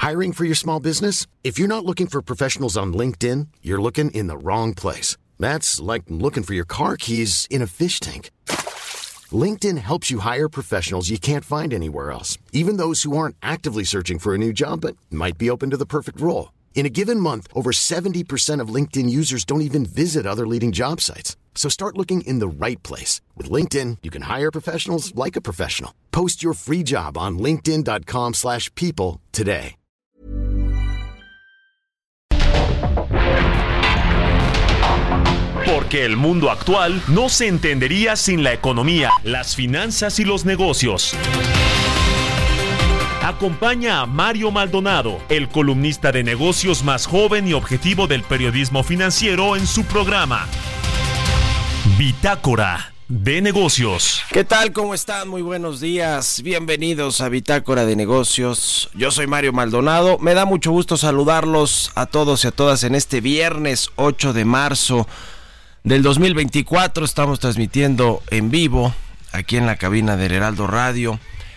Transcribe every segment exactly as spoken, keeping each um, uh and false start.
Hiring for your small business? If you're not looking for professionals on LinkedIn, you're looking in the wrong place. That's like looking for your car keys in a fish tank. LinkedIn helps you hire professionals you can't find anywhere else, even those who aren't actively searching for a new job but might be open to the perfect role. In a given month, over seventy percent of LinkedIn users don't even visit other leading job sites. So start looking in the right place. With LinkedIn, you can hire professionals like a professional. Post your free job on linkedin dot com slash people today. Porque el mundo actual no se entendería sin la economía, las finanzas y los negocios. Acompaña a Mario Maldonado, el columnista de negocios más joven y objetivo del periodismo financiero, en su programa Bitácora de Negocios. ¿Qué tal? ¿Cómo están? Muy buenos días. Bienvenidos a Bitácora de Negocios. Yo soy Mario Maldonado. Me da mucho gusto saludarlos a todos y a todas en este viernes ocho de marzo del dos mil veinticuatro. Estamos transmitiendo en vivo aquí en la cabina del Heraldo Radio.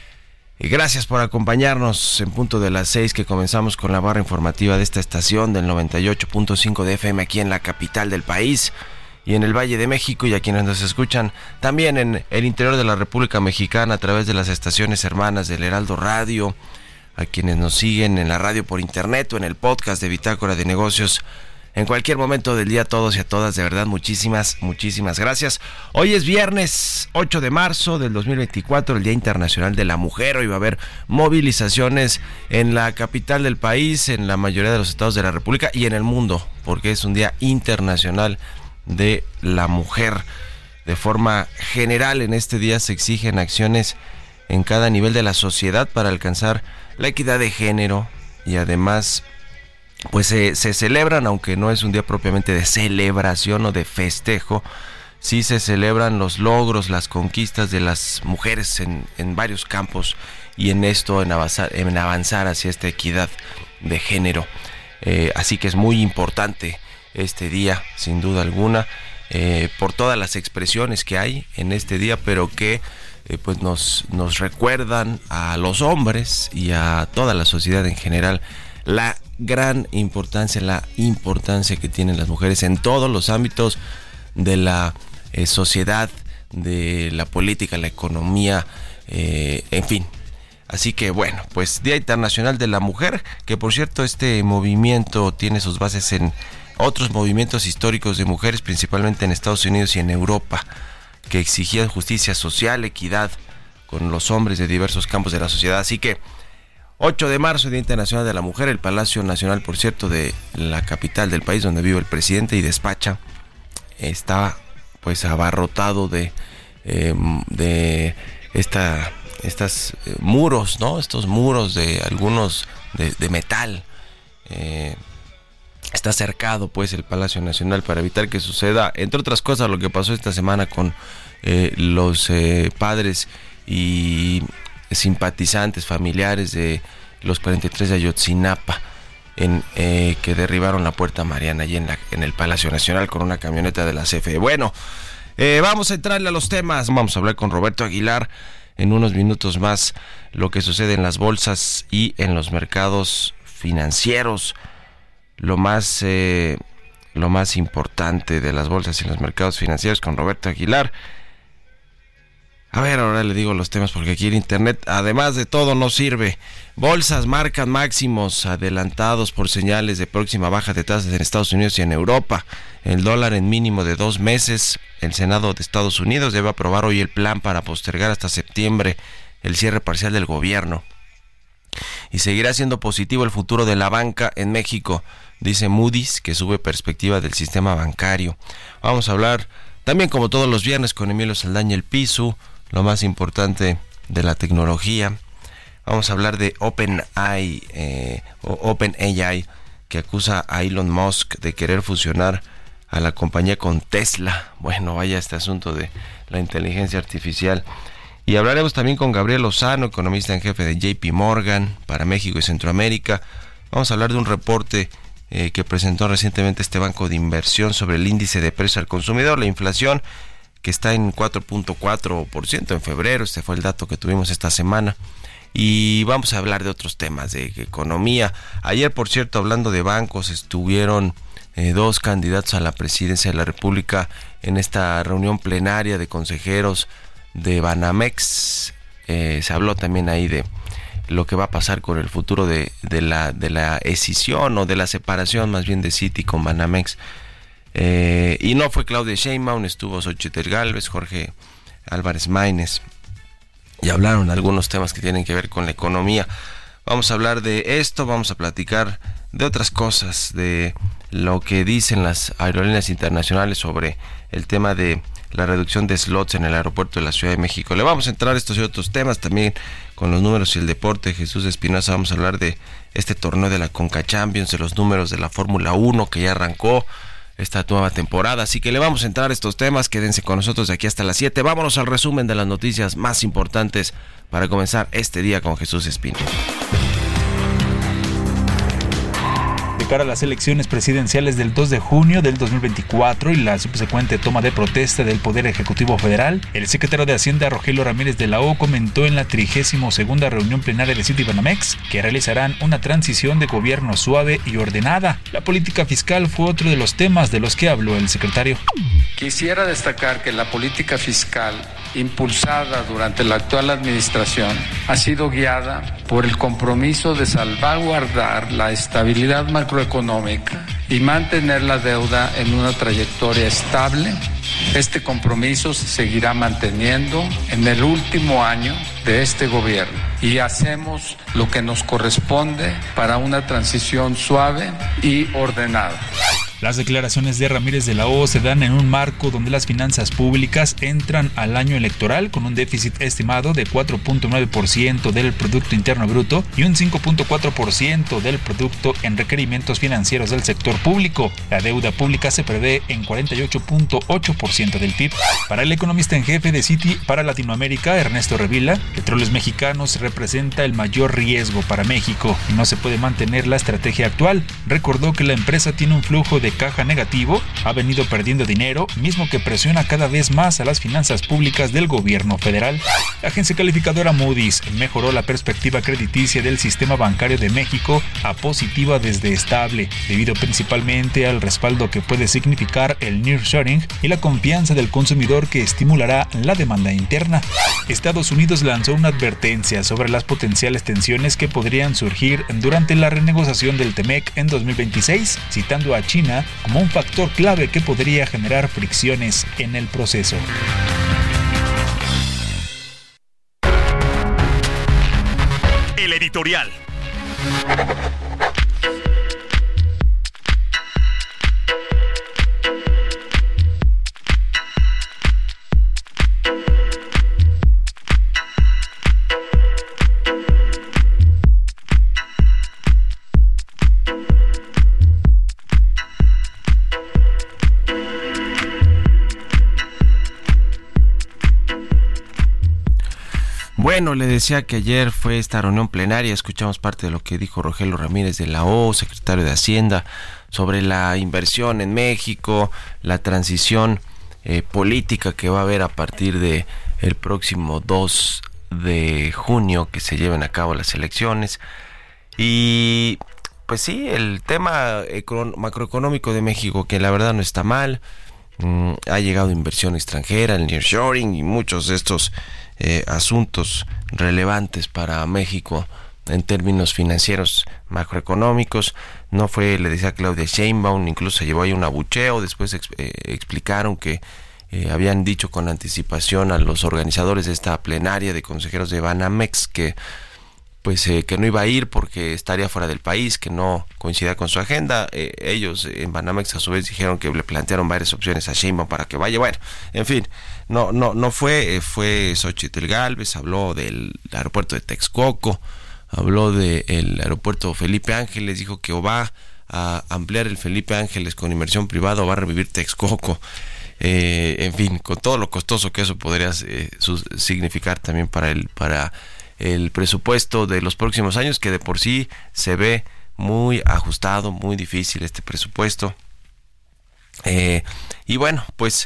Y gracias por acompañarnos en punto de las seis, que comenzamos con la barra informativa de esta estación del noventa y ocho punto cinco de F M aquí en la capital del país y en el Valle de México, y a quienes nos escuchan también en el interior de la República Mexicana a través de las estaciones hermanas del Heraldo Radio, a quienes nos siguen en la radio por internet o en el podcast de Bitácora de Negocios. En cualquier momento del día, a todos y a todas, de verdad, muchísimas, muchísimas gracias. Hoy es viernes ocho de marzo del dos mil veinticuatro, el Día Internacional de la Mujer. Hoy va a haber movilizaciones en la capital del país, en la mayoría de los estados de la República y en el mundo, porque es un Día Internacional de la Mujer. De forma general, en este día se exigen acciones en cada nivel de la sociedad para alcanzar la equidad de género, y además pues se, se celebran, aunque no es un día propiamente de celebración o de festejo, sí se celebran los logros, las conquistas de las mujeres en, en varios campos, y en esto, en avanzar, en avanzar hacia esta equidad de género. Eh, así que es muy importante este día, sin duda alguna, eh, por todas las expresiones que hay en este día, pero que eh, pues nos, nos recuerdan a los hombres y a toda la sociedad en general la gran importancia, la importancia que tienen las mujeres en todos los ámbitos de la eh, sociedad, de la política, la economía, eh, en fin. Así que bueno, pues Día Internacional de la Mujer, que por cierto este movimiento tiene sus bases en otros movimientos históricos de mujeres, principalmente en Estados Unidos y en Europa, que exigían justicia social, equidad con los hombres de diversos campos de la sociedad. Así que ocho de marzo, Día Internacional de la Mujer. El Palacio Nacional, por cierto, de la capital del país, donde vive el presidente y despacha, está pues abarrotado de eh, de esta estas eh, muros, ¿no? Estos muros de algunos de, de metal. Eh, está cercado pues el Palacio Nacional para evitar que suceda, entre otras cosas, lo que pasó esta semana con eh, los eh, padres y simpatizantes, familiares de los cuarenta y tres de Ayotzinapa, en, eh, que derribaron la Puerta Mariana allí en, la, en el Palacio Nacional con una camioneta de la C F E. Bueno, eh, vamos a entrarle a los temas. Vamos a hablar con Roberto Aguilar en unos minutos más lo que sucede en las bolsas y en los mercados financieros. Lo más, eh, lo más importante de las bolsas y los mercados financieros con Roberto Aguilar. A ver, ahora le digo los temas porque aquí el internet, además de todo, no sirve. Bolsas marcan máximos adelantados por señales de próxima baja de tasas en Estados Unidos y en Europa. El dólar en mínimo de dos meses. El Senado de Estados Unidos debe aprobar hoy el plan para postergar hasta septiembre el cierre parcial del gobierno. Y seguirá siendo positivo el futuro de la banca en México, dice Moody's, que sube perspectiva del sistema bancario. Vamos a hablar también, como todos los viernes, con Emilio Saldaña, el piso, lo más importante de la tecnología. Vamos a hablar de OpenAI, eh, o OpenAI, que acusa a Elon Musk de querer fusionar a la compañía con Tesla. Bueno, vaya este asunto de la inteligencia artificial. Y hablaremos también con Gabriel Lozano, economista en jefe de J P Morgan para México y Centroamérica. Vamos a hablar de un reporte eh, que presentó recientemente este banco de inversión sobre el índice de precios al consumidor, la inflación, que está en cuatro punto cuatro por ciento en febrero. Este fue el dato que tuvimos esta semana. y vamos a hablar de otros temas de economía. Ayer, por cierto, hablando de bancos, estuvieron eh, dos candidatos a la presidencia de la República en esta reunión plenaria de consejeros de Banamex. Eh, se habló también ahí de lo que va a pasar con el futuro de, de la de la escisión o de la separación más bien de Citi con Banamex. Eh, y no fue Claudia Sheinbaum, estuvo Xochitl Gálvez, Jorge Álvarez Maínez, y hablaron algunos temas que tienen que ver con la economía. Vamos a hablar de esto, vamos a platicar de otras cosas, de lo que dicen las aerolíneas internacionales sobre el tema de la reducción de slots en el aeropuerto de la Ciudad de México. Le vamos a entrar a estos y otros temas también con los números y el deporte. Jesús Espinosa, vamos a hablar de este torneo de la Conca Champions, de los números de la Fórmula uno que ya arrancó esta nueva temporada, así que le vamos a entrar a estos temas. Quédense con nosotros de aquí hasta las siete. Vámonos al resumen de las noticias más importantes para comenzar este día con Jesús Espinosa. De cara a las elecciones presidenciales del dos de junio del dos mil veinticuatro y la subsecuente toma de protesta del Poder Ejecutivo Federal, el secretario de Hacienda Rogelio Ramírez de la O comentó en la trigésima segunda reunión plenaria de Citibanamex que realizarán una transición de gobierno suave y ordenada. La política fiscal fue otro de los temas de los que habló el secretario. Quisiera destacar que la política fiscal impulsada durante la actual administración ha sido guiada por el compromiso de salvaguardar la estabilidad macroeconómica y mantener la deuda en una trayectoria estable. Este compromiso se seguirá manteniendo en el último año de este gobierno y hacemos lo que nos corresponde para una transición suave y ordenada. Las declaraciones de Ramírez de la O se dan en un marco donde las finanzas públicas entran al año electoral con un déficit estimado de cuatro punto nueve por ciento del Producto Interno Bruto y un cinco punto cuatro por ciento del producto en requerimientos financieros del sector público. La deuda pública se prevé en cuarenta y ocho punto ocho por ciento del P I B. Para el economista en jefe de Citi para Latinoamérica, Ernesto Revilla, Petróleos Mexicanos representa el mayor riesgo para México y no se puede mantener la estrategia actual. Recordó que la empresa tiene un flujo de de caja negativo, ha venido perdiendo dinero, mismo que presiona cada vez más a las finanzas públicas del gobierno federal. La agencia calificadora Moody's mejoró la perspectiva crediticia del sistema bancario de México a positiva desde estable, debido principalmente al respaldo que puede significar el nearshoring y la confianza del consumidor que estimulará la demanda interna. Estados Unidos lanzó una advertencia sobre las potenciales tensiones que podrían surgir durante la renegociación del TEMEC en dos mil veintiséis, citando a China como un factor clave que podría generar fricciones en el proceso. El editorial. Bueno, le decía que ayer fue esta reunión plenaria, escuchamos parte de lo que dijo Rogelio Ramírez de la O, secretario de Hacienda, sobre la inversión en México, la transición eh, política que va a haber a partir de el próximo dos de junio que se lleven a cabo las elecciones. Y pues sí, el tema macroeconómico de México, que la verdad no está mal, mm, ha llegado inversión extranjera, el nearshoring y muchos de estos Eh, asuntos relevantes para México en términos financieros macroeconómicos. No fue, le decía Claudia Sheinbaum, incluso se llevó ahí un abucheo. Después eh, explicaron que eh, habían dicho con anticipación a los organizadores de esta plenaria de consejeros de Banamex que pues eh, que no iba a ir porque estaría fuera del país, que no coincidía con su agenda. Eh, ellos en Banamex a su vez dijeron que le plantearon varias opciones a Sheinbaum para que vaya. Bueno, en fin, no no no fue, eh, fue Xochitl Gálvez, habló del aeropuerto de Texcoco, habló del aeropuerto Felipe Ángeles, dijo que o va a ampliar el Felipe Ángeles con inversión privada o va a revivir Texcoco. Eh, en fin, con todo lo costoso que eso podría eh, su, significar también para el para el presupuesto de los próximos años, que de por sí se ve muy ajustado, muy difícil este presupuesto. Eh, y bueno, pues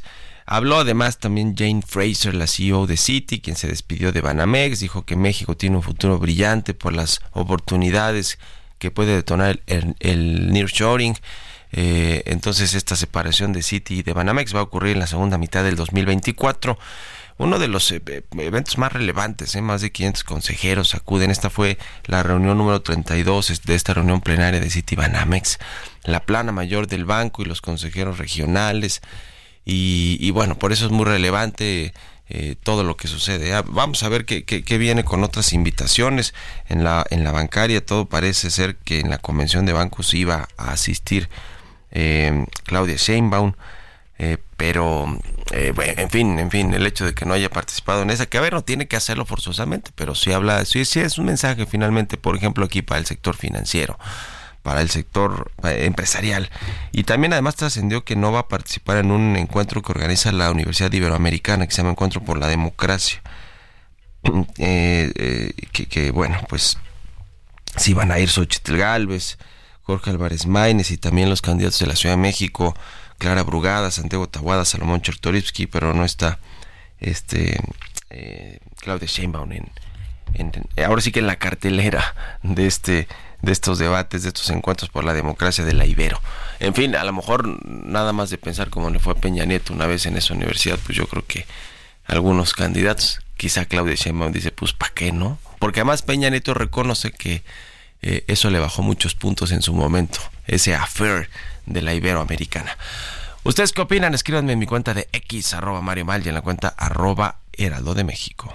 Habló además también Jane Fraser, la C E O de Citi, quien se despidió de Banamex, dijo que México tiene un futuro brillante por las oportunidades que puede detonar el, el nearshoring. Eh, entonces esta separación de Citi y de Banamex va a ocurrir en la segunda mitad del dos mil veinticuatro. Uno de los eh, eventos más relevantes, eh, más de quinientos consejeros acuden. Esta fue la reunión número treinta y dos de esta reunión plenaria de Citi Banamex, la plana mayor del banco y los consejeros regionales. Y, y bueno, por eso es muy relevante eh, todo lo que sucede. Ah, vamos a ver qué, qué, qué viene con otras invitaciones. En la, en la bancaria todo parece ser que en la convención de bancos iba a asistir eh, Claudia Sheinbaum. Eh, pero, eh, bueno, en fin, en fin, el hecho de que no haya participado en esa, que a ver, no tiene que hacerlo forzosamente, pero sí habla, sí, sí es un mensaje finalmente, por ejemplo, aquí para el sector financiero, para el sector eh, empresarial. Y también además trascendió que no va a participar en un encuentro que organiza la Universidad Iberoamericana, que se llama Encuentro por la Democracia. Eh, eh, que, que, bueno, pues sí van a ir Xochitl Gálvez, Jorge Álvarez Maínez y también los candidatos de la Ciudad de México, Clara Brugada, Santiago Taboada, Salomón Chertorivsky, pero no está este eh, Claudia Sheinbaum en, en, en, ahora sí que en la cartelera de este de estos debates, de estos encuentros por la democracia de la Ibero. En fin, a lo mejor nada más de pensar como le fue a Peña Nieto una vez en esa universidad, pues yo creo que algunos candidatos, quizá Claudia Sheinbaum dice, pues ¿para qué no? Porque además Peña Nieto reconoce que eh, eso le bajó muchos puntos en su momento, ese affair de la Iberoamericana. ¿Ustedes qué opinan? Escríbanme en mi cuenta de X, arroba Mario Mal, y en la cuenta arroba Heraldo de México.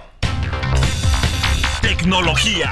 Tecnología.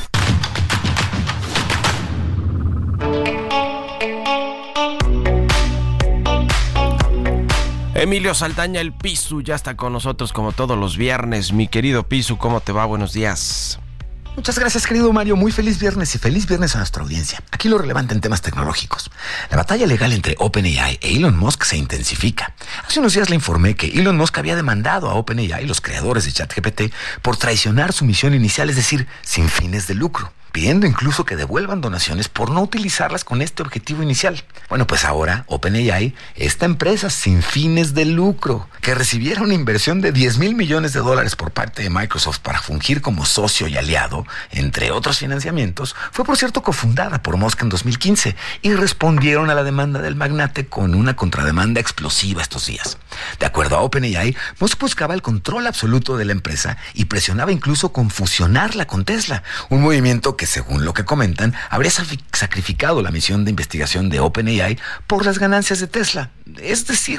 Emilio Saldaña, el Pisu, ya está con nosotros como todos los viernes. Mi querido Pisu, ¿cómo te va? Buenos días. Muchas gracias, querido Mario. Muy feliz viernes y feliz viernes a nuestra audiencia. Aquí lo relevante en temas tecnológicos. La batalla legal entre OpenAI e Elon Musk se intensifica. Hace unos días le informé que Elon Musk había demandado a OpenAI, los creadores de ChatGPT, por traicionar su misión inicial, es decir, sin fines de lucro, pidiendo incluso que devuelvan donaciones por no utilizarlas con este objetivo inicial. Bueno, pues ahora OpenAI, esta empresa sin fines de lucro, que recibiera una inversión de diez mil millones de dólares por parte de Microsoft para fungir como socio y aliado, entre otros financiamientos, fue por cierto cofundada por Musk en dos mil quince y respondieron a la demanda del magnate con una contrademanda explosiva estos días. De acuerdo a OpenAI, Musk buscaba el control absoluto de la empresa y presionaba incluso con fusionarla con Tesla, un movimiento que, según lo que comentan, habría sacrificado la misión de investigación de OpenAI por las ganancias de Tesla. Es decir,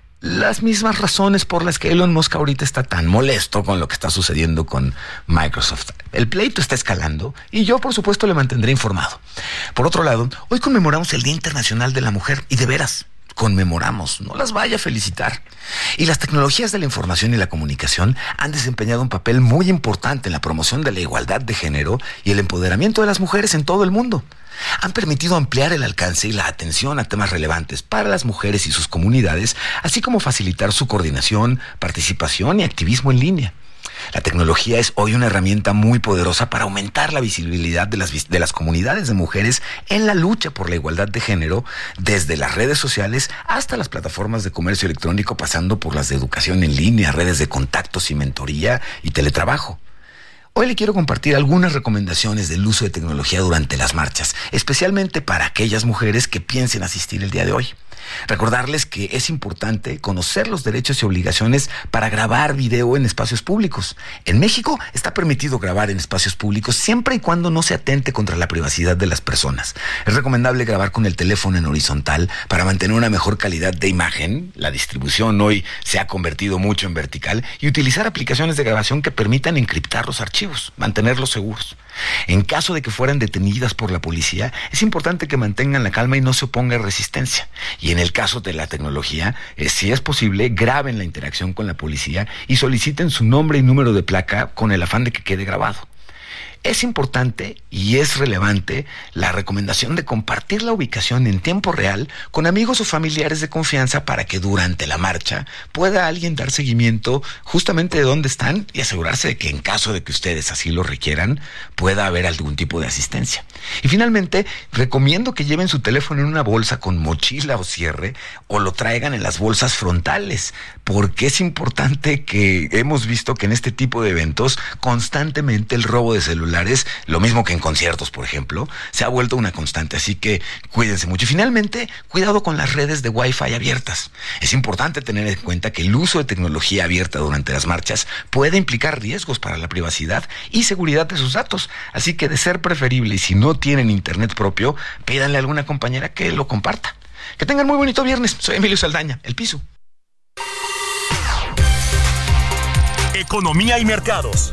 las mismas razones por las que Elon Musk ahorita está tan molesto con lo que está sucediendo con Microsoft. El pleito está escalando y yo, por supuesto, le mantendré informado. Por otro lado, hoy conmemoramos el Día Internacional de la Mujer y de veras, conmemoramos, no las vaya a felicitar. Y las tecnologías de la información y la comunicación han desempeñado un papel muy importante en la promoción de la igualdad de género y el empoderamiento de las mujeres en todo el mundo. Han permitido ampliar el alcance y la atención a temas relevantes para las mujeres y sus comunidades, así como facilitar su coordinación, participación y activismo en línea. La tecnología es hoy una herramienta muy poderosa para aumentar la visibilidad de las, de las comunidades de mujeres en la lucha por la igualdad de género, desde las redes sociales hasta las plataformas de comercio electrónico, pasando por las de educación en línea, redes de contactos y mentoría y teletrabajo. Hoy le quiero compartir algunas recomendaciones del uso de tecnología durante las marchas, especialmente para aquellas mujeres que piensen asistir el día de hoy. Recordarles que es importante conocer los derechos y obligaciones para grabar video en espacios públicos. En México está permitido grabar en espacios públicos siempre y cuando no se atente contra la privacidad de las personas. Es recomendable grabar con el teléfono en horizontal para mantener una mejor calidad de imagen. La distribución hoy se ha convertido mucho en vertical, y utilizar aplicaciones de grabación que permitan encriptar los archivos, mantenerlos seguros. En caso de que fueran detenidas por la policía, es importante que mantengan la calma y no se oponga a resistencia. Y en el caso de la tecnología, eh, si es posible, graben la interacción con la policía y soliciten su nombre y número de placa con el afán de que quede grabado. Es importante y es relevante la recomendación de compartir la ubicación en tiempo real con amigos o familiares de confianza para que durante la marcha pueda alguien dar seguimiento justamente de dónde están y asegurarse de que en caso de que ustedes así lo requieran, pueda haber algún tipo de asistencia. Y finalmente, recomiendo que lleven su teléfono en una bolsa con mochila o cierre o lo traigan en las bolsas frontales, porque es importante que hemos visto que en este tipo de eventos constantemente el robo de celulares, lo mismo que en conciertos, por ejemplo, se ha vuelto una constante, así que cuídense mucho. Y finalmente, cuidado con las redes de Wi-Fi abiertas. Es importante tener en cuenta que el uso de tecnología abierta durante las marchas puede implicar riesgos para la privacidad y seguridad de sus datos, así que de ser preferible, y si no tienen internet propio, pídanle a alguna compañera que lo comparta. Que tengan muy bonito viernes. Soy Emilio Saldaña, El Piso. Economía y mercados.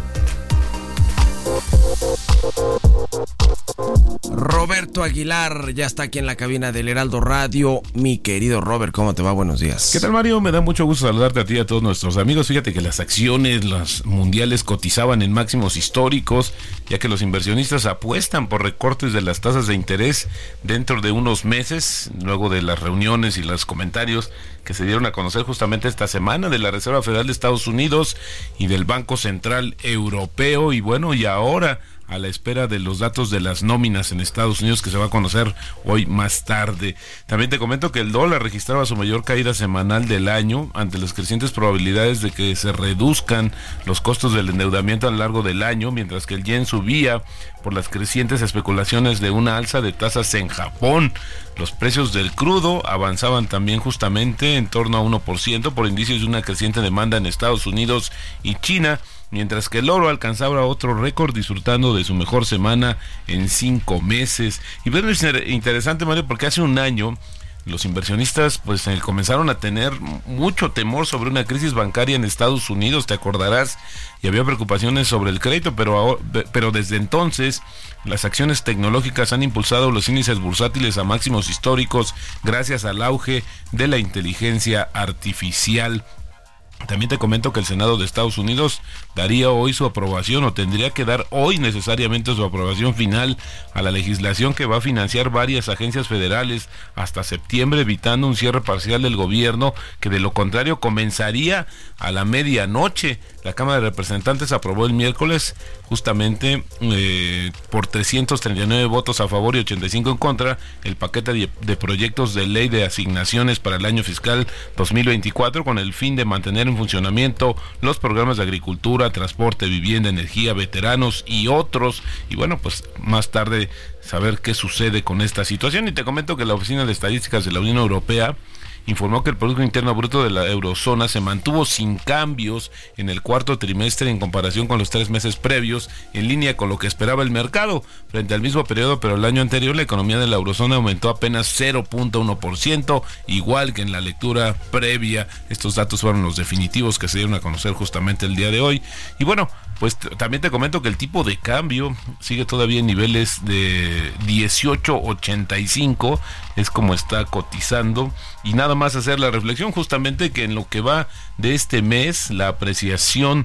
Roberto Aguilar ya está aquí en la cabina del Heraldo Radio. Mi querido Robert, ¿cómo te va? Buenos días. ¿Qué tal, Mario? Me da mucho gusto saludarte a ti y a todos nuestros amigos. Fíjate que las acciones, las mundiales cotizaban en máximos históricos, ya que los inversionistas apuestan por recortes de las tasas de interés dentro de unos meses, luego de las reuniones y los comentarios que se dieron a conocer justamente esta semana de la Reserva Federal de Estados Unidos y del Banco Central Europeo. Y bueno, y ahora a la espera de los datos de las nóminas en Estados Unidos, que se va a conocer hoy más tarde. También te comento que el dólar registraba su mayor caída semanal del año ante las crecientes probabilidades de que se reduzcan los costos del endeudamiento a lo largo del año, mientras que el yen subía por las crecientes especulaciones de una alza de tasas en Japón. Los precios del crudo avanzaban también justamente en torno a uno por ciento por indicios de una creciente demanda en Estados Unidos y China, mientras que el oro alcanzaba otro récord disfrutando de su mejor semana en cinco meses. Y bueno, es interesante, Mario, porque hace un año los inversionistas pues eh, comenzaron a tener mucho temor sobre una crisis bancaria en Estados Unidos, te acordarás, y había preocupaciones sobre el crédito, pero, ahora, pero desde entonces las acciones tecnológicas han impulsado los índices bursátiles a máximos históricos gracias al auge de la inteligencia artificial. También te comento que el Senado de Estados Unidos daría hoy su aprobación, o tendría que dar hoy necesariamente su aprobación final a la legislación que va a financiar varias agencias federales hasta septiembre, evitando un cierre parcial del gobierno, que de lo contrario comenzaría a la medianoche. La Cámara de Representantes aprobó el miércoles justamente eh, por trescientos treinta y nueve votos a favor y ochenta y cinco en contra el paquete de, de proyectos de ley de asignaciones para el año fiscal dos mil veinticuatro, con el fin de mantener en funcionamiento los programas de agricultura, transporte, vivienda, energía, veteranos y otros. Y bueno, pues más tarde saber qué sucede con esta situación. Y te comento que la Oficina de Estadísticas de la Unión Europea informó que el Producto Interno Bruto de la eurozona se mantuvo sin cambios en el cuarto trimestre en comparación con los tres meses previos, en línea con lo que esperaba el mercado frente al mismo periodo, pero el año anterior la economía de la eurozona aumentó apenas cero punto uno por ciento, igual que en la lectura previa. Estos datos fueron los definitivos que se dieron a conocer justamente el día de hoy. Y bueno, pues t- también te comento que el tipo de cambio sigue todavía en niveles de dieciocho ochenta y cinco, es como está cotizando. Y nada más hacer la reflexión justamente que en lo que va de este mes la apreciación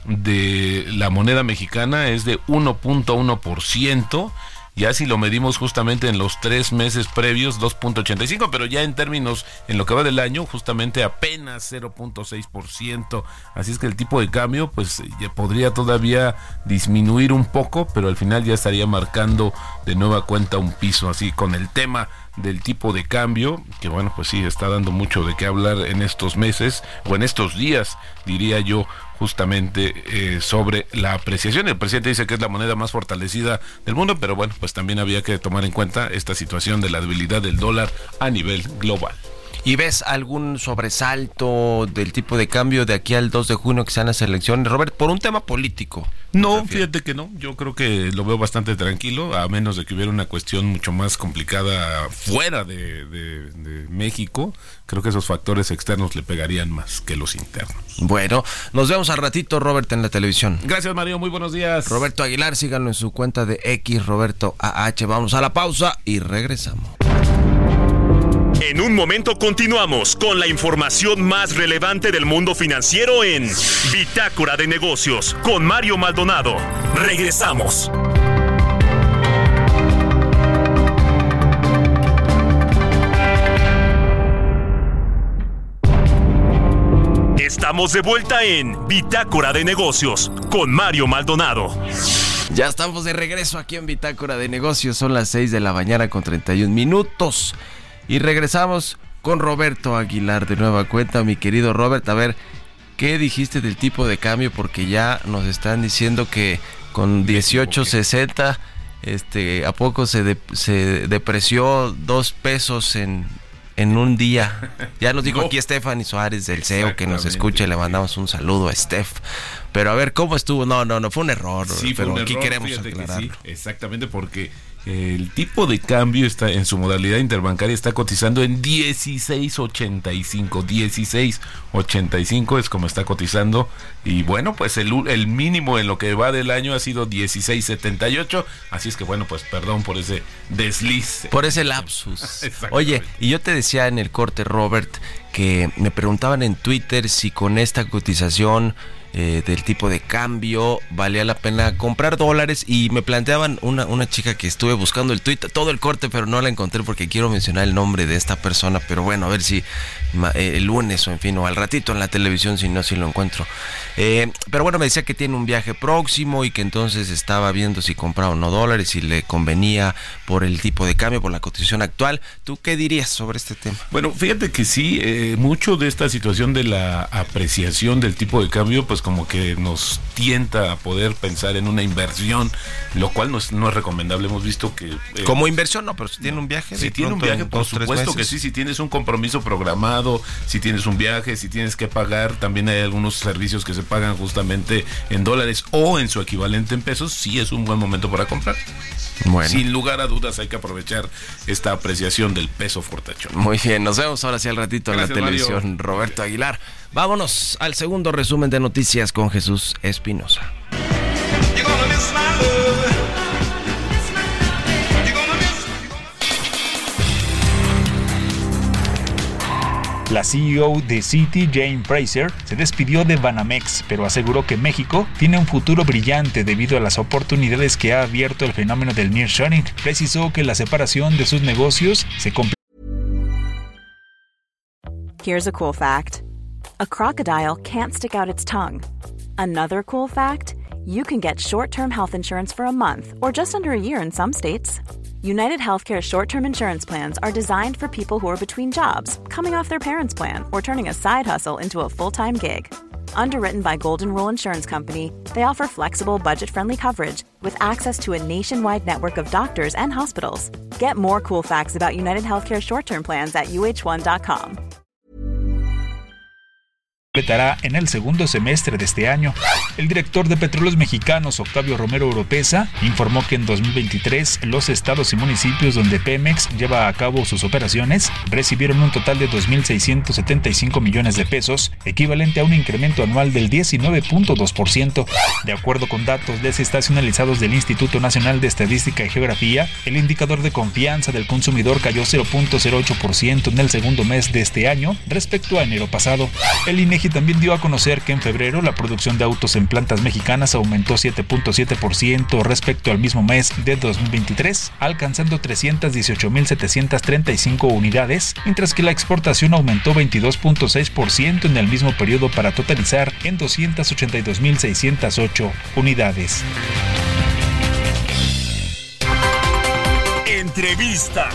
de la moneda mexicana es de uno punto uno por ciento. Ya si lo medimos justamente en los tres meses previos, dos punto ochenta y cinco, pero ya en términos, en lo que va del año, justamente apenas cero punto seis por ciento. Así es que el tipo de cambio, pues ya podría todavía disminuir un poco, pero al final ya estaría marcando de nueva cuenta un piso. Así con el tema del tipo de cambio, que bueno, pues sí, está dando mucho de qué hablar en estos meses, o en estos días, diría yo, justamente eh, sobre la apreciación. El presidente dice que es la moneda más fortalecida del mundo, pero bueno, pues también había que tomar en cuenta esta situación de la debilidad del dólar a nivel global. ¿Y ves algún sobresalto del tipo de cambio de aquí al dos de junio que sean las elecciones, Robert, por un tema político? No, fíjate que no, yo creo que lo veo bastante tranquilo, a menos de que hubiera una cuestión mucho más complicada fuera de, de, de México. Creo que esos factores externos le pegarían más que los internos. Bueno, nos vemos al ratito, Robert, en la televisión. Gracias, Mario, muy buenos días. Roberto Aguilar, síganlo en su cuenta de X, Roberto A H. Vamos a la pausa y regresamos. En un momento continuamos con la información más relevante del mundo financiero en Bitácora de Negocios con Mario Maldonado. Regresamos. Estamos de vuelta en Bitácora de Negocios con Mario Maldonado. Ya estamos de regreso aquí en Bitácora de Negocios. Son las seis de la mañana con treinta y un minutos. Y regresamos con Roberto Aguilar de nueva cuenta. Mi querido Robert, a ver, ¿qué dijiste del tipo de cambio? Porque ya nos están diciendo que con dieciocho sesenta, este, ¿a poco se, de, se depreció dos pesos en, en un día? Ya nos dijo no. Aquí Stephanie Suárez del C E O que nos escucha y le mandamos un saludo a Steph. Pero a ver, ¿cómo estuvo? No, no, no, fue un error. Sí, pero fue un aquí error, queremos Sí, aclararlo. exactamente, porque el tipo de cambio está en su modalidad interbancaria está cotizando en dieciséis ochenta y cinco. dieciséis ochenta y cinco es como está cotizando. Y bueno, pues el, el mínimo en lo que va del año ha sido dieciséis setenta y ocho. Así es que bueno, pues perdón por ese desliz. Por ese lapsus. Oye, y yo te decía en el corte, Robert, que me preguntaban en Twitter si con esta cotización Eh, del tipo de cambio valía la pena comprar dólares, y me planteaban una, una chica que estuve buscando el tweet todo el corte, pero no la encontré porque quiero mencionar el nombre de esta persona, pero bueno, a ver si eh, el lunes o en fin, o al ratito en la televisión, si no, si lo encuentro. Eh, pero bueno, me decía que tiene un viaje próximo y que entonces estaba viendo si compraba o no dólares, si le convenía por el tipo de cambio, por la cotización actual. ¿Tú qué dirías sobre este tema? Bueno, fíjate que sí, eh, mucho de esta situación de la apreciación del tipo de cambio, pues como que nos tienta a poder pensar en una inversión, lo cual no es, no es recomendable. Hemos visto que... Eh, como inversión no, pero si tiene un viaje... Si tiene un viaje, por supuesto que sí, si tienes un compromiso programado, si tienes un viaje, si tienes que pagar, también hay algunos servicios que se pagan justamente en dólares o en su equivalente en pesos, sí es un buen momento para comprar. Bueno. Sin lugar a dudas hay que aprovechar esta apreciación del peso fortachón. Muy bien, nos vemos ahora sí al ratito. Gracias, en la televisión, Mario. Roberto Aguilar. Vámonos al segundo resumen de noticias con Jesús Espinosa. La C E O de Citi, Jane Fraser, se despidió de Banamex, pero aseguró que México tiene un futuro brillante debido a las oportunidades que ha abierto el fenómeno del nearshoring. Precisó que la separación de sus negocios se compl- Here's a cool fact. A crocodile can't stick out its tongue. Another cool fact, you can get short-term health insurance for a month or just under a year in some states. United Healthcare short-term insurance plans are designed for people who are between jobs, coming off their parents' plan, or turning a side hustle into a full-time gig. Underwritten by Golden Rule Insurance Company, they offer flexible, budget-friendly coverage with access to a nationwide network of doctors and hospitals. Get more cool facts about United Healthcare short-term plans at U H one dot com. completará en el segundo semestre de este año. El director de Petróleos Mexicanos, Octavio Romero Oropesa, informó que en dos mil veintitrés los estados y municipios donde Pemex lleva a cabo sus operaciones recibieron un total de dos mil seiscientos setenta y cinco millones de pesos, equivalente a un incremento anual del diecinueve punto dos por ciento. De acuerdo con datos desestacionalizados del Instituto Nacional de Estadística y Geografía, el indicador de confianza del consumidor cayó cero punto cero ocho por ciento en el segundo mes de este año respecto a enero pasado. El INEGI también dio a conocer que en febrero la producción de autos en plantas mexicanas aumentó siete punto siete por ciento respecto al mismo mes de dos mil veintitrés, alcanzando trescientos dieciocho mil setecientos treinta y cinco unidades, mientras que la exportación aumentó veintidós punto seis por ciento en el mismo periodo para totalizar en doscientos ochenta y dos mil seiscientos ocho unidades. Entrevista.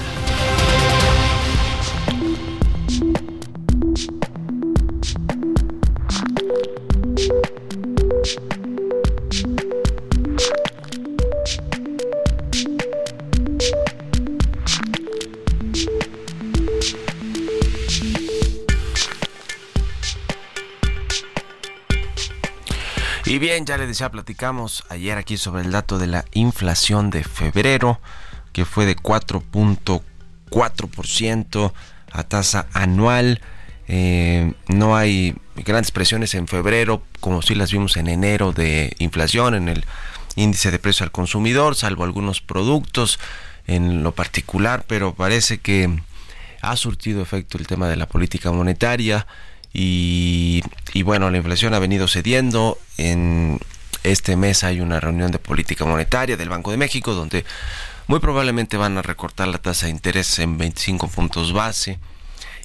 Y bien, ya les decía, platicamos ayer aquí sobre el dato de la inflación de febrero, que fue de cuatro punto cuatro por ciento a tasa anual. Eh, no hay grandes presiones en febrero, como sí las vimos en enero, de inflación en el índice de precio al consumidor, salvo algunos productos en lo particular, pero parece que ha surtido efecto el tema de la política monetaria. Y, y bueno, la inflación ha venido cediendo. En este mes hay una reunión de política monetaria del Banco de México, donde muy probablemente van a recortar la tasa de interés en veinticinco puntos base.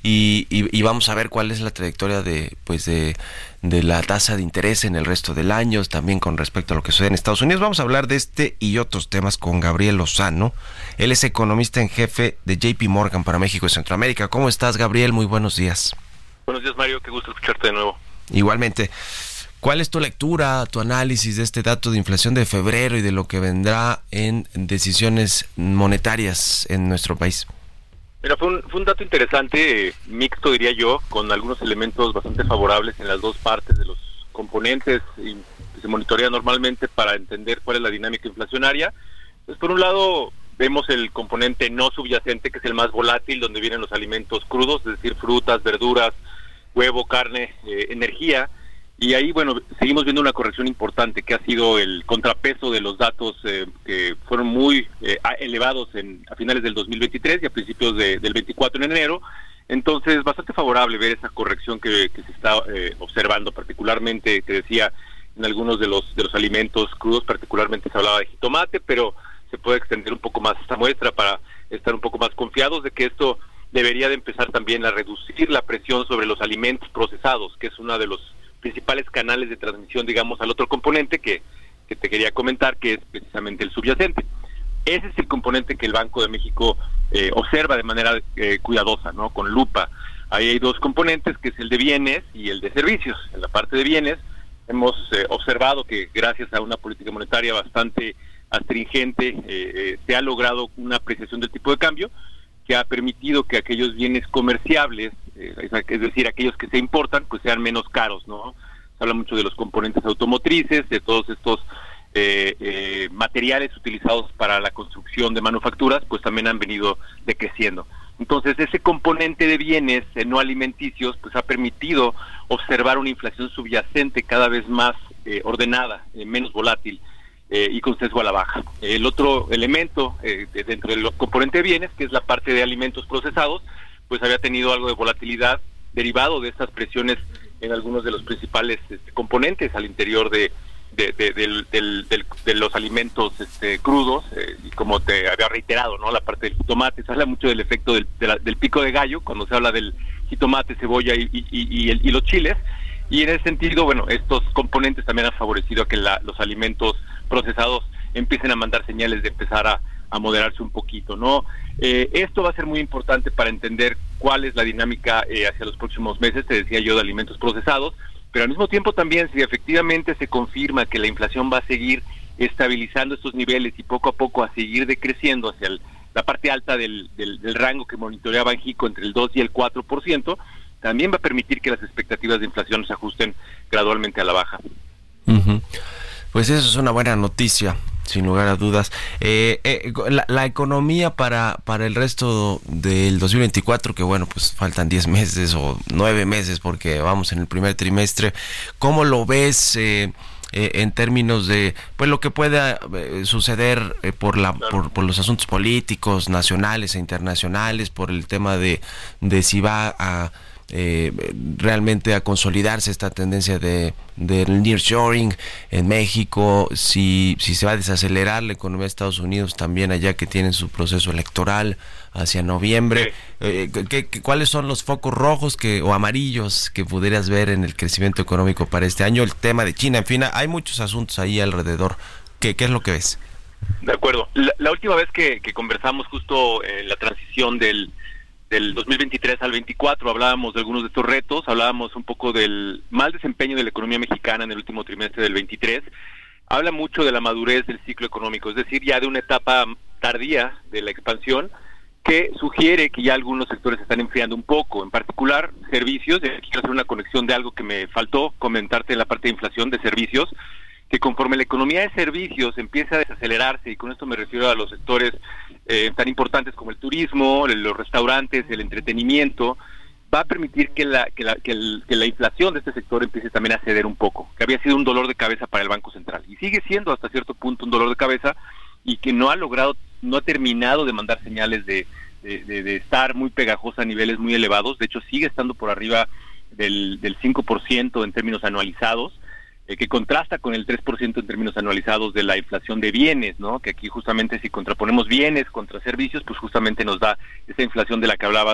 y, y, y vamos a ver cuál es la trayectoria de pues de, de la tasa de interés en el resto del año, también con respecto a lo que sucede en Estados Unidos. Vamos a hablar de este y otros temas con Gabriel Lozano. Él es economista en jefe de J P Morgan para México y Centroamérica. ¿Cómo estás, Gabriel? Muy buenos días. Buenos días, Mario. Qué gusto escucharte de nuevo. Igualmente. ¿Cuál es tu lectura, tu análisis de este dato de inflación de febrero y de lo que vendrá en decisiones monetarias en nuestro país? Mira, fue un, fue un dato interesante, eh, mixto diría yo, con algunos elementos bastante favorables en las dos partes de los componentes y que se monitorea normalmente para entender cuál es la dinámica inflacionaria. Pues por un lado vemos el componente no subyacente, que es el más volátil, donde vienen los alimentos crudos, es decir, frutas, verduras, huevo, carne, eh, energía. Y ahí, bueno, seguimos viendo una corrección importante que ha sido el contrapeso de los datos eh, que fueron muy eh, elevados en, a finales del dos mil veintitrés y a principios de, del veinticuatro en enero. Entonces, bastante favorable ver esa corrección que, que se está eh, observando, particularmente, te decía, en algunos de los de los alimentos crudos, particularmente se hablaba de jitomate, pero se puede extender un poco más esta muestra para estar un poco más confiados de que esto debería de empezar también a reducir la presión sobre los alimentos procesados, que es uno de los principales canales de transmisión, digamos, al otro componente que, que te quería comentar, que es precisamente el subyacente. Ese es el componente que el Banco de México eh, observa de manera eh, cuidadosa, ¿no? Con lupa. Ahí hay dos componentes, que es el de bienes y el de servicios. En la parte de bienes hemos eh, observado que gracias a una política monetaria bastante astringente eh, eh, se ha logrado una apreciación del tipo de cambio que ha permitido que aquellos bienes comerciables, eh, es decir, aquellos que se importan, pues sean menos caros, ¿no? Se habla mucho de los componentes automotrices, de todos estos eh, eh, materiales utilizados para la construcción de manufacturas, pues también han venido decreciendo. Entonces, ese componente de bienes eh, no alimenticios, pues ha permitido observar una inflación subyacente cada vez más eh, ordenada, eh, menos volátil. Eh, y con sesgo a la baja. El otro elemento eh, de, dentro del componente de bienes, que es la parte de alimentos procesados, pues había tenido algo de volatilidad derivado de estas presiones en algunos de los principales este, componentes al interior de, de, de, del, del, del, de los alimentos este, crudos, eh, y como te había reiterado, ¿no? La parte del jitomate, se habla mucho del efecto del, de la, del pico de gallo, cuando se habla del jitomate, cebolla y, y, y, y, el, y los chiles. Y en ese sentido, bueno, estos componentes también han favorecido a que la, los alimentos procesados empiecen a mandar señales de empezar a, a moderarse un poquito, ¿no? Eh, esto va a ser muy importante para entender cuál es la dinámica eh, hacia los próximos meses, te decía yo, de alimentos procesados, pero al mismo tiempo también, si efectivamente se confirma que la inflación va a seguir estabilizando estos niveles y poco a poco a seguir decreciendo hacia el, la parte alta del, del, del rango que monitoreaba Banxico entre el dos y el cuatro por ciento, también va a permitir que las expectativas de inflación se ajusten gradualmente a la baja. Uh-huh. Pues eso es una buena noticia, sin lugar a dudas. Eh, eh, la, la economía para para el resto del dos mil veinticuatro, que bueno, pues faltan diez meses o nueve meses porque vamos en el primer trimestre. ¿Cómo lo ves eh, eh, en términos de pues lo que pueda eh, suceder eh, por la por, por los asuntos políticos nacionales e internacionales, por el tema de de si va a Eh, realmente a consolidarse esta tendencia de del nearshoring en México, si si se va a desacelerar la economía de Estados Unidos también allá que tienen su proceso electoral hacia noviembre? Eh, ¿qué, qué, ¿Cuáles son los focos rojos que o amarillos que pudieras ver en el crecimiento económico para este año? El tema de China, en fin, hay muchos asuntos ahí alrededor. ¿Qué, qué es lo que ves? De acuerdo. La, la última vez que, que conversamos justo en la transición del del dos mil veintitrés al veinticuatro hablábamos de algunos de estos retos, hablábamos un poco del mal desempeño de la economía mexicana en el último trimestre del veintitrés. Habla mucho de la madurez del ciclo económico, es decir, ya de una etapa tardía de la expansión que sugiere que ya algunos sectores se están enfriando un poco, en particular servicios. Y aquí quiero hacer una conexión de algo que me faltó comentarte en la parte de inflación de servicios, que conforme la economía de servicios empieza a desacelerarse, y con esto me refiero a los sectores eh, tan importantes como el turismo, los restaurantes, el entretenimiento, va a permitir que la que la, que, el, que la inflación de este sector empiece también a ceder un poco, que había sido un dolor de cabeza para el Banco Central, y sigue siendo hasta cierto punto un dolor de cabeza, y que no ha logrado, no ha terminado de mandar señales de, de, de, de estar muy pegajosa a niveles muy elevados. De hecho sigue estando por arriba del, del cinco por ciento en términos anualizados, Eh, que contrasta con el tres por ciento en términos anualizados de la inflación de bienes, ¿no? Que aquí justamente si contraponemos bienes contra servicios, pues justamente nos da esa inflación de la que hablabas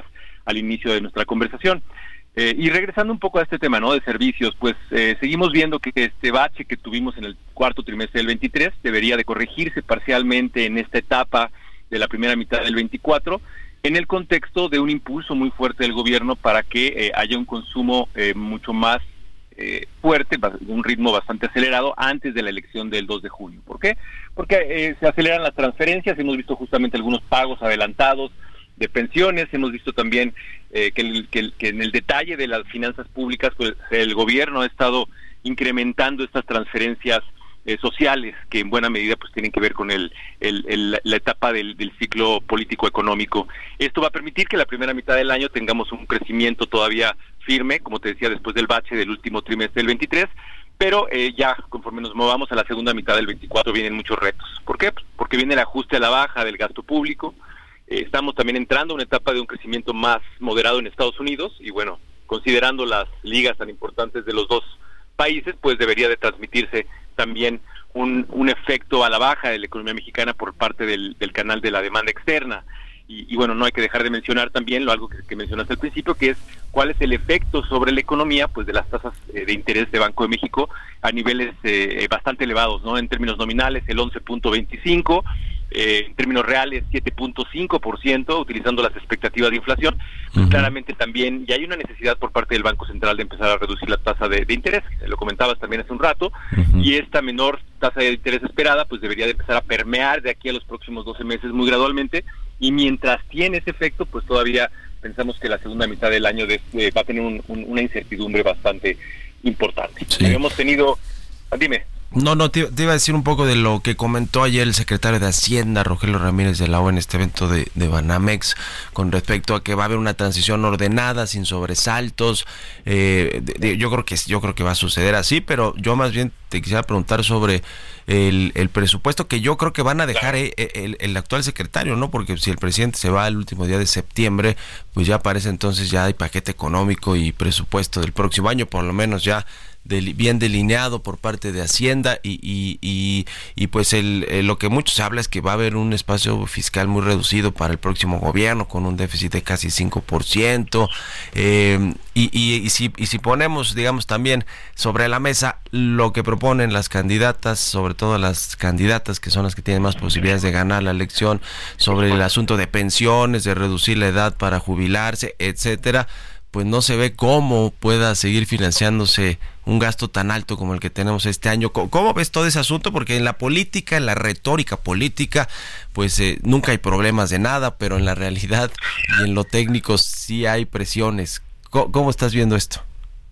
al inicio de nuestra conversación. Eh, y regresando un poco a este tema, ¿no?, de servicios, pues eh, seguimos viendo que este bache que tuvimos en el cuarto trimestre del veintitrés debería de corregirse parcialmente en esta etapa de la primera mitad del veinticuatro, en el contexto de un impulso muy fuerte del gobierno para que eh, haya un consumo eh, mucho más eh, fuerte, de un ritmo bastante acelerado antes de la elección del dos de junio. ¿Por qué? Porque eh, se aceleran las transferencias, hemos visto justamente algunos pagos adelantados de pensiones, hemos visto también eh, que, el, que, el, que en el detalle de las finanzas públicas, pues el gobierno ha estado incrementando estas transferencias eh, sociales, que en buena medida pues tienen que ver con el, el, el la etapa del, del ciclo político-económico. Esto va a permitir que la primera mitad del año tengamos un crecimiento todavía firme, como te decía, después del bache del último trimestre del veintitrés, pero eh, ya conforme nos movamos a la segunda mitad del veinticuatro vienen muchos retos. ¿Por qué? Pues porque viene el ajuste a la baja del gasto público. Estamos también entrando a una etapa de un crecimiento más moderado en Estados Unidos y bueno, considerando las ligas tan importantes de los dos países, pues debería de transmitirse también un, un efecto a la baja de la economía mexicana por parte del, del canal de la demanda externa. Y, y bueno, no hay que dejar de mencionar también lo algo que, que mencionaste al principio, que es cuál es el efecto sobre la economía pues de las tasas eh, de interés de Banco de México a niveles eh, bastante elevados, ¿no? En términos nominales, el once punto veinticinco, Eh, en términos reales siete punto cinco por ciento, utilizando las expectativas de inflación. Pues uh-huh. Claramente también ya hay una necesidad por parte del Banco Central de empezar a reducir la tasa de, de interés, lo comentabas también hace un rato, uh-huh. y esta menor tasa de interés esperada pues debería de empezar a permear de aquí a los próximos doce meses muy gradualmente, y mientras tiene ese efecto pues todavía pensamos que la segunda mitad del año de, eh, va a tener un, un, una incertidumbre bastante importante. Sí. Habíamos tenido... Dime. No, no, te, te iba a decir un poco de lo que comentó ayer el secretario de Hacienda, Rogelio Ramírez de la O, en este evento de, de Banamex, con respecto a que va a haber una transición ordenada, sin sobresaltos. Eh, de, de, yo creo que yo creo que va a suceder así, pero yo más bien te quisiera preguntar sobre el, el presupuesto que yo creo que van a dejar el, el, el actual secretario, ¿no? Porque si el presidente se va el último día de septiembre, pues ya parece entonces ya hay paquete económico y presupuesto del próximo año, por lo menos ya Del, bien delineado por parte de Hacienda y, y, y, y pues el, el, lo que mucho se habla es que va a haber un espacio fiscal muy reducido para el próximo gobierno con un déficit de casi cinco por ciento eh, y, y, y, si, y si ponemos digamos también sobre la mesa lo que proponen las candidatas, sobre todo las candidatas que son las que tienen más posibilidades de ganar la elección, sobre el asunto de pensiones, de reducir la edad para jubilarse, etcétera, pues no se ve cómo pueda seguir financiándose un gasto tan alto como el que tenemos este año. ¿Cómo ves todo ese asunto? Porque en la política, en la retórica política, pues eh, nunca hay problemas de nada, pero en la realidad y en lo técnico sí hay presiones. ¿Cómo, cómo estás viendo esto?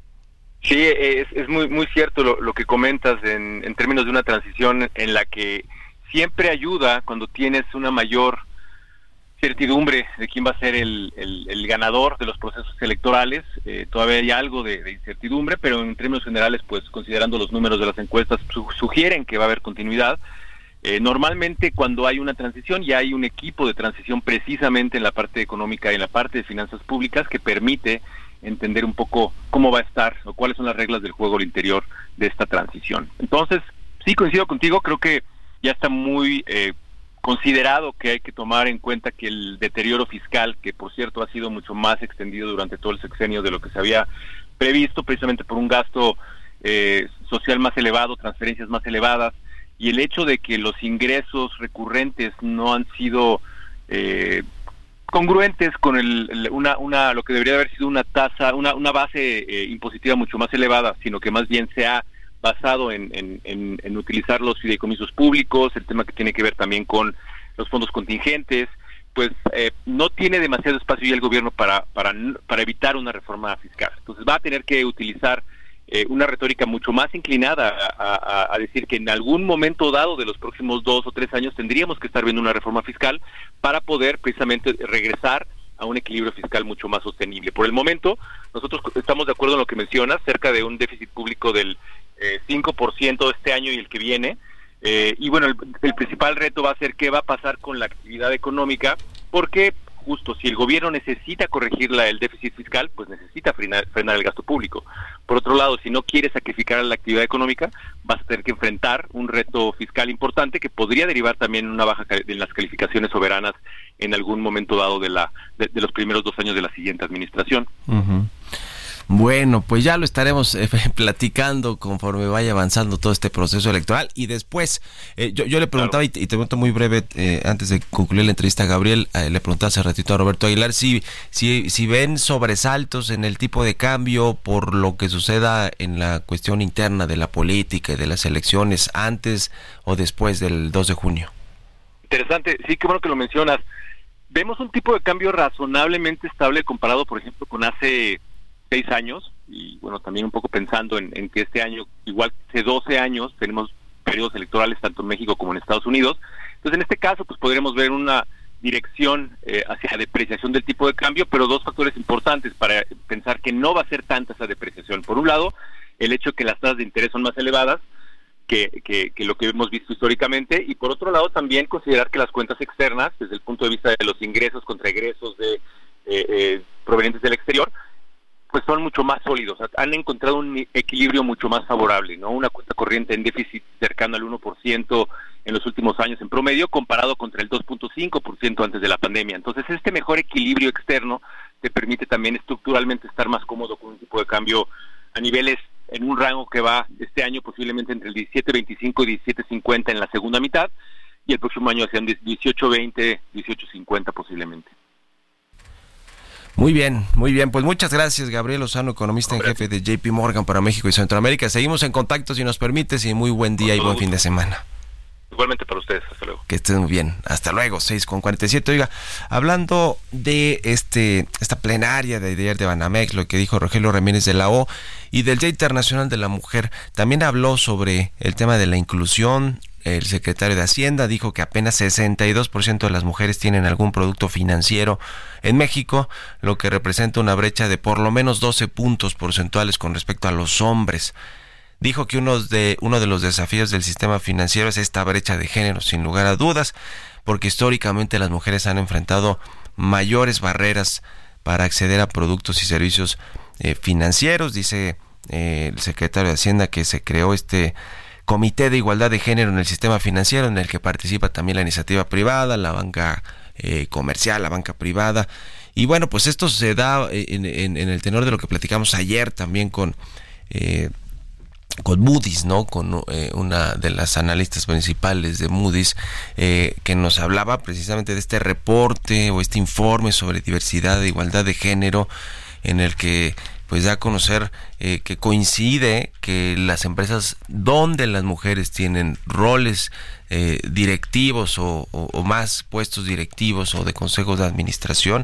Sí, es, es muy muy cierto lo, lo que comentas en, en términos de una transición en la que siempre ayuda cuando tienes una mayor certidumbre de quién va a ser el, el, el ganador de los procesos electorales. Eh, todavía hay algo de, de incertidumbre, pero en términos generales, pues considerando los números de las encuestas, su, sugieren que va a haber continuidad. Eh, normalmente cuando hay una transición ya hay un equipo de transición precisamente en la parte económica y en la parte de finanzas públicas que permite entender un poco cómo va a estar o cuáles son las reglas del juego al interior de esta transición. Entonces, sí coincido contigo, creo que ya está muy eh, considerado que hay que tomar en cuenta que el deterioro fiscal, que por cierto ha sido mucho más extendido durante todo el sexenio de lo que se había previsto, precisamente por un gasto eh, social más elevado, transferencias más elevadas, y el hecho de que los ingresos recurrentes no han sido eh, congruentes con el, una, una, lo que debería haber sido una tasa, una, una base eh, impositiva mucho más elevada, sino que más bien se ha basado en, en, en, en utilizar los fideicomisos públicos, el tema que tiene que ver también con los fondos contingentes, pues eh, no tiene demasiado espacio ya el gobierno para, para, para evitar una reforma fiscal. Entonces va a tener que utilizar eh, una retórica mucho más inclinada a, a, a decir que en algún momento dado de los próximos dos o tres años tendríamos que estar viendo una reforma fiscal para poder precisamente regresar a un equilibrio fiscal mucho más sostenible. Por el momento, nosotros estamos de acuerdo en lo que mencionas, cerca de un déficit público del eh, cinco por ciento este año y el que viene, eh, y bueno, el, el principal reto va a ser qué va a pasar con la actividad económica, porque justo. Si el gobierno necesita corregir la, el déficit fiscal, pues necesita frenar, frenar el gasto público. Por otro lado, si no quiere sacrificar la actividad económica, vas a tener que enfrentar un reto fiscal importante que podría derivar también en una baja en las calificaciones soberanas en algún momento dado de la de, de los primeros dos años de la siguiente administración. Uh-huh. Bueno, pues ya lo estaremos eh, platicando conforme vaya avanzando todo este proceso electoral. Y después, eh, yo, yo le preguntaba, claro. y, y te pregunto muy breve, eh, antes de concluir la entrevista a Gabriel, eh, le preguntaba hace ratito a Roberto Aguilar si, si, si ven sobresaltos en el tipo de cambio por lo que suceda en la cuestión interna de la política y de las elecciones antes o después del dos de junio. Interesante, sí, qué bueno que lo mencionas. Vemos un tipo de cambio razonablemente estable comparado, por ejemplo, con hace seis años, y bueno, también un poco pensando en, en que este año, igual que hace doce años, tenemos periodos electorales tanto en México como en Estados Unidos. Entonces, en este caso, pues podremos ver una dirección eh, hacia depreciación del tipo de cambio, pero dos factores importantes para pensar que no va a ser tanta esa depreciación. Por un lado, el hecho de que las tasas de interés son más elevadas que, que, que lo que hemos visto históricamente, y por otro lado, también considerar que las cuentas externas, desde el punto de vista de los ingresos contra egresos de eh, eh, provenientes del exterior, pues son mucho más sólidos, han encontrado un equilibrio mucho más favorable, ¿no? Una cuenta corriente en déficit cercano al uno por ciento en los últimos años en promedio, comparado contra el dos punto cinco por ciento antes de la pandemia. Entonces, este mejor equilibrio externo te permite también estructuralmente estar más cómodo con un tipo de cambio a niveles en un rango que va este año posiblemente entre el diecisiete veinticinco y diecisiete cincuenta en la segunda mitad, y el próximo año hacia dieciocho veinte, dieciocho cincuenta posiblemente. Muy bien, muy bien. Pues muchas gracias, Gabriel Lozano, economista en jefe de J P Morgan para México y Centroamérica. Seguimos en contacto si nos permites, y muy buen día y buen fin de semana. Igualmente para ustedes, hasta luego. Que estén muy bien, hasta luego, seis con cuarenta y siete. Oiga, hablando de este esta plenaria de ayer de Banamex, lo que dijo Rogelio Ramírez de la O y del Día Internacional de la Mujer, también habló sobre el tema de la inclusión. El secretario de Hacienda dijo que apenas sesenta y dos por ciento de las mujeres tienen algún producto financiero en México, lo que representa una brecha de por lo menos doce puntos porcentuales con respecto a los hombres. Dijo que uno de, uno de los desafíos del sistema financiero es esta brecha de género, sin lugar a dudas, porque históricamente las mujeres han enfrentado mayores barreras para acceder a productos y servicios eh, financieros. Dice eh, el secretario de Hacienda que se creó este Comité de Igualdad de Género en el sistema financiero, en el que participa también la iniciativa privada, la banca eh, comercial, la banca privada. Y bueno, pues esto se da en, en, en el tenor de lo que platicamos ayer también con eh, con Moody's, ¿no? Con eh, una de las analistas principales de Moody's, eh, que nos hablaba precisamente de este reporte o este informe sobre diversidad e igualdad de género, en el que pues da a conocer eh, que coincide que las empresas donde las mujeres tienen roles eh, directivos o, o, o más puestos directivos o de consejos de administración,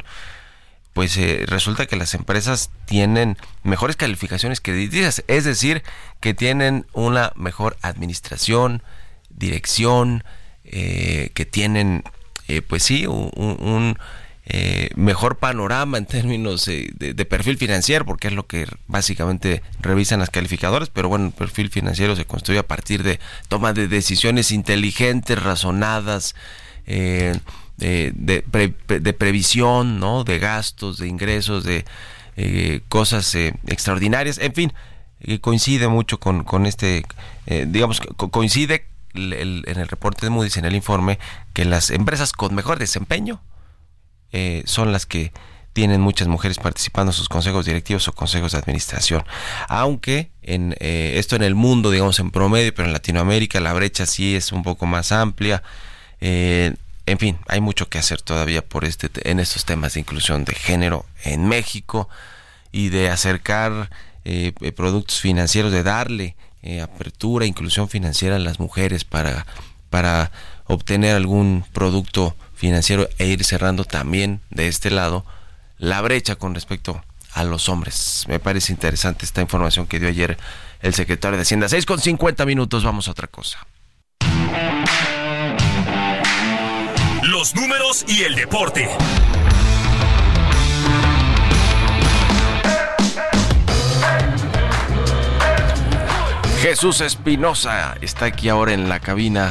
pues eh, resulta que las empresas tienen mejores calificaciones crediticias, es decir, que tienen una mejor administración, dirección, eh, que tienen, eh, pues sí, un... un Eh, mejor panorama en términos eh, de, de perfil financiero, porque es lo que básicamente revisan las calificadoras. Pero bueno, el perfil financiero se construye a partir de toma de decisiones inteligentes, razonadas, eh, de, de, pre, de previsión, ¿no? De gastos, de ingresos, de eh, cosas eh, extraordinarias, en fin, eh, coincide mucho con, con este, eh, digamos, co- coincide el, el, en el reporte de Moody's, en el informe, que las empresas con mejor desempeño Eh, son las que tienen muchas mujeres participando en sus consejos directivos o consejos de administración. Aunque en eh, esto en el mundo, digamos en promedio, pero en Latinoamérica la brecha sí es un poco más amplia. Eh, en fin, hay mucho que hacer todavía por este en estos temas de inclusión de género en México y de acercar eh, productos financieros, de darle eh, apertura, inclusión financiera a las mujeres para, para obtener algún producto financiero e ir cerrando también de este lado la brecha con respecto a los hombres. Me parece interesante esta información que dio ayer el secretario de Hacienda. seis con cincuenta minutos, vamos a otra cosa. Los números y el deporte. Jesús Espinosa está aquí ahora en la cabina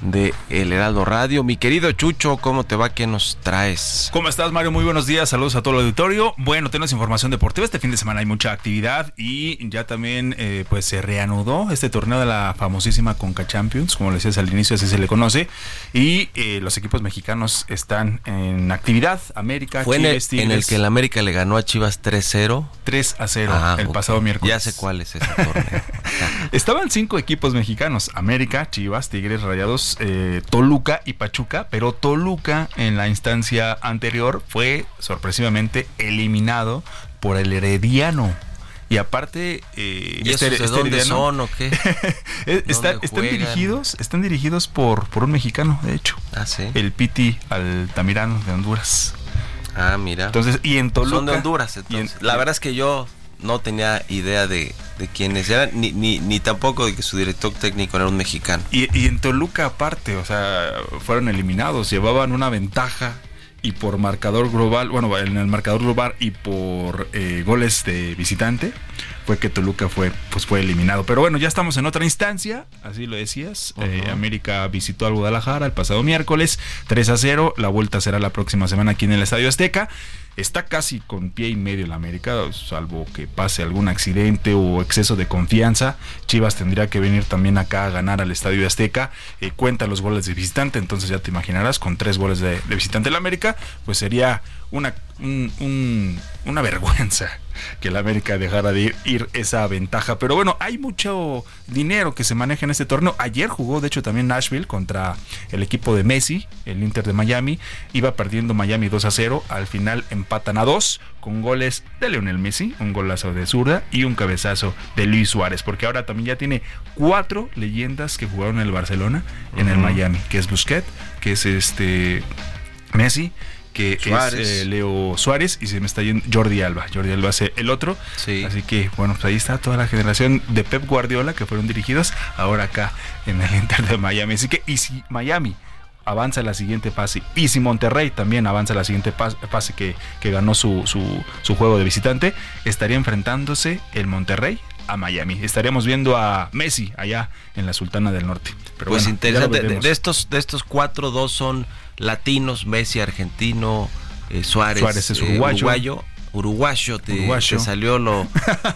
de El Heraldo Radio. Mi querido Chucho, ¿cómo te va? ¿Qué nos traes? ¿Cómo estás, Mario? Muy buenos días, saludos a todo el auditorio. Bueno, tenemos información deportiva. Este fin de semana hay mucha actividad y ya también eh, pues se reanudó este torneo de la famosísima Conca Champions, como le decías al inicio, así se le conoce. Y eh, los equipos mexicanos están en actividad. América, Fue Chivas, en el, en el que el América le ganó a Chivas tres cero. tres a cero Ah, el okay. pasado miércoles. Ya sé cuál es ese torneo. Estaban cinco equipos mexicanos: América, Chivas, Tigres, Rayados, eh, Toluca y Pachuca, pero Toluca en la instancia anterior fue sorpresivamente eliminado por el Herediano. Y aparte, eh, ¿Y este, esos de este dónde Herediano, son o qué? está, están dirigidos, están dirigidos por, por un mexicano, de hecho. Ah, sí. El Piti Altamirano de Honduras. Ah, mira. Entonces, y en Toluca. Son de Honduras, entonces. En, la verdad es que yo no tenía idea de, de quiénes eran, ni, ni, ni tampoco de que su director técnico era un mexicano. Y, y en Toluca aparte, o sea, fueron eliminados, llevaban una ventaja y por marcador global, bueno, en el marcador global y por eh, goles de visitante, fue que Toluca fue, pues fue eliminado. Pero bueno, ya estamos en otra instancia, así lo decías. Uh-huh. eh, América visitó al Guadalajara el pasado miércoles, tres a cero. La vuelta será la próxima semana aquí en el Estadio Azteca. Está casi con pie y medio la América, salvo que pase algún accidente o exceso de confianza. Chivas tendría que venir también acá a ganar al Estadio Azteca. Eh, cuenta los goles de visitante, entonces ya te imaginarás, con tres goles de, de visitante la América, pues sería una, un, un, una vergüenza que la América dejara de ir, ir esa ventaja. Pero bueno, hay mucho dinero que se maneja en este torneo. Ayer jugó, de hecho, también Nashville contra el equipo de Messi, el Inter de Miami. Iba perdiendo Miami dos a cero. Al final empatan a dos con goles de Lionel Messi, un golazo de zurda y un cabezazo de Luis Suárez. Porque ahora también ya tiene cuatro leyendas que jugaron en el Barcelona, en uh-huh. el Miami, que es Busquets, que es este Messi, que Suárez. es eh, Leo Suárez, y se me está yendo Jordi Alba. Jordi Alba es el otro. Sí. Así que, bueno, pues ahí está toda la generación de Pep Guardiola que fueron dirigidos ahora acá en el Inter de Miami. Así que, y si Miami avanza a la siguiente fase, y si Monterrey también avanza a la siguiente fase que, que ganó su, su, su juego de visitante, estaría enfrentándose el Monterrey a Miami. Estaríamos viendo a Messi allá en la Sultana del Norte. Pero pues bueno, interesante. De, de estos de estos cuatro, dos son latinos: Messi argentino, eh, Suárez, Suárez es uruguayo. Eh, uruguayo, uruguayo, te, uruguayo. te salió lo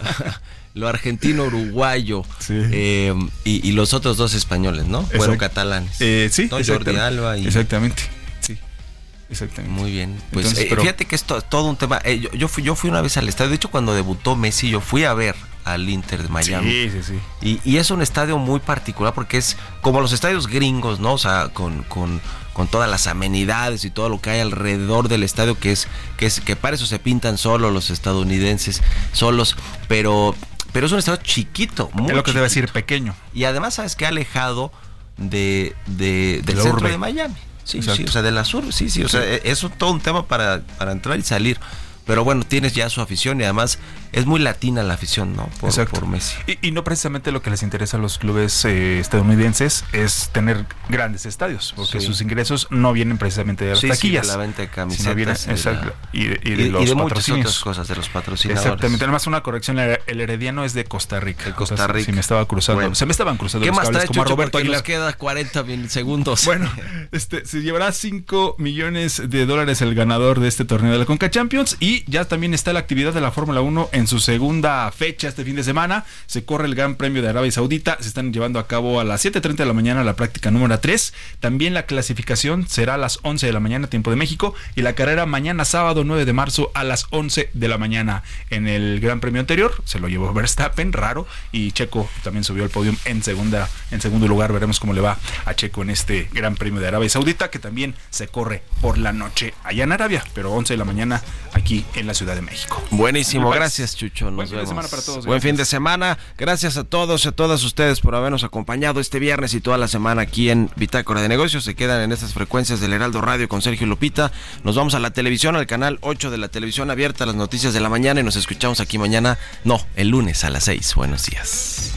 lo argentino uruguayo. Sí. Eh, y, y los otros dos españoles, ¿no? Exacto. Fueron catalanes. Eh, sí, ¿no? Jordi Alba y... Exactamente. Sí. Exactamente. Muy bien. Pues Entonces, eh, pero... fíjate que esto es todo un tema. Eh, yo, yo fui yo fui una vez al estadio. De hecho, cuando debutó Messi, yo fui a ver al Inter de Miami. Sí, sí, sí. Y, y es un estadio muy particular porque es como los estadios gringos, ¿no? O sea, con, con, con todas las amenidades y todo lo que hay alrededor del estadio, que es, que es, que para eso se pintan solos los estadounidenses, solos, pero, pero es un estadio chiquito, muy Es lo que chiquito. debe decir, pequeño. Y además, ¿sabes qué? Alejado de, de, del de centro urbe. de Miami. Sí, Exacto. sí, o sea, de la sur, sí, sí, o sí. sea, es todo un tema para, para entrar y salir. Pero bueno, tienes ya su afición y además es muy latina la afición, ¿no? Por, por Messi. Y, y no precisamente lo que les interesa a los clubes eh, estadounidenses es tener grandes estadios, porque sí. sus ingresos no vienen precisamente de las sí, taquillas. Sí, de la venta de camisetas. Vienen, de exacto, la, y de, y de y, los y de patrocinios. muchas otras cosas, de los patrocinadores. Exactamente. Además, una corrección, el Herediano es de Costa Rica. De Costa Rica. Si me estaba cruzando. Bueno. Se me estaban cruzando ¿Qué los más cables trae, como Chucho, a Roberto Aguilar. Nos queda cuarenta segundos. Bueno, este, se llevará cinco millones de dólares el ganador de este torneo de la Conca Champions, y ya también está la actividad de la Fórmula uno en su segunda fecha este fin de semana. Se corre el Gran Premio de Arabia Saudita. Se están llevando a cabo a las siete treinta de la mañana la práctica número tres. También la clasificación será a las once de la mañana, tiempo de México, y la carrera mañana sábado nueve de marzo a las once de la mañana. En el Gran Premio anterior se lo llevó Verstappen, raro, y Checo también subió al podio en segunda en segundo lugar. Veremos cómo le va a Checo en este Gran Premio de Arabia Saudita, que también se corre por la noche allá en Arabia, pero once de la mañana aquí en la Ciudad de México. Buenísimo, gracias, Chucho. Nos Buen fin vemos. de semana para todos. Buen fin de semana. Gracias a todos y a todas ustedes por habernos acompañado este viernes y toda la semana aquí en Bitácora de Negocios. Se quedan en estas frecuencias del Heraldo Radio con Sergio Lupita. Nos vamos a la televisión, al canal ocho de la televisión abierta, las noticias de la mañana, y nos escuchamos aquí mañana, no, el lunes a las seis. Buenos días.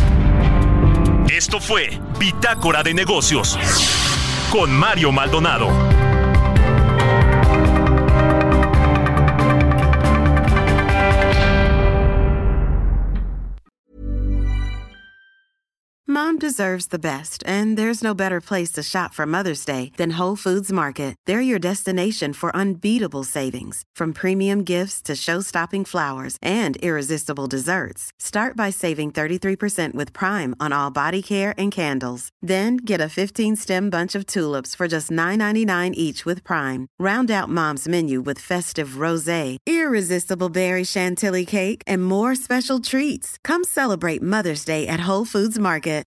Esto fue Bitácora de Negocios con Mario Maldonado. Mom Mom deserves the best, and there's no better place to shop for Mother's Day than Whole Foods Market. They're your destination for unbeatable savings, from premium gifts to show-stopping flowers and irresistible desserts. Start by saving thirty-three percent with Prime on all body care and candles. Then get a fifteen-stem bunch of tulips for just nine ninety-nine each with Prime. Round out Mom's menu with festive rosé, irresistible berry chantilly cake, and more special treats. Come celebrate Mother's Day at Whole Foods Market.